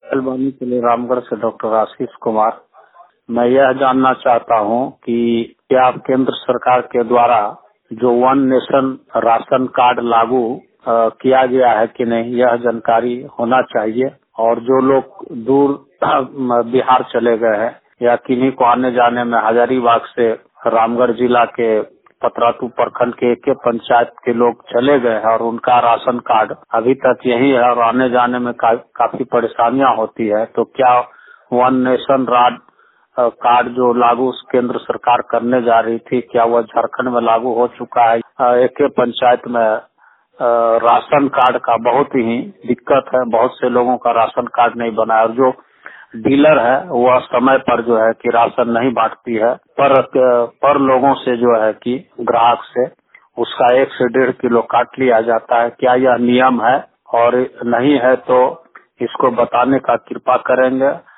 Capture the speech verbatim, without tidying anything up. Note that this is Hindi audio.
अलवानी के लिए रामगढ़ से डॉक्टर आशीष कुमार। मैं यह जानना चाहता हूं कि क्या केंद्र सरकार के द्वारा जो वन नेशन राशन कार्ड लागू अ, किया गया है कि नहीं, यह जानकारी होना चाहिए। और जो लोग दूर बिहार चले गए हैं या किन्हीं को आने जाने में हजारीबाग से रामगढ़ जिला के पतरातू प्रखंड के एक पंचायत के लोग चले गए हैं और उनका राशन कार्ड अभी तक यही है और आने जाने में का, काफी परेशानियां होती है, तो क्या वन नेशन राड अ, कार्ड जो लागू केंद्र सरकार करने जा रही थी, क्या वह झारखंड में लागू हो चुका है? अ, एक पंचायत में अ, राशन कार्ड का बहुत ही दिक्कत है, बहुत से लोगों का राशन कार्ड नहीं बना है और जो डीलर है वह समय पर जो है कि राशन नहीं बांटती है, पर पर लोगों से जो है कि ग्राहक से उसका एक से डेढ़ किलो काट लिया जाता है। क्या यह नियम है? और नहीं है तो इसको बताने का कृपा करेंगे।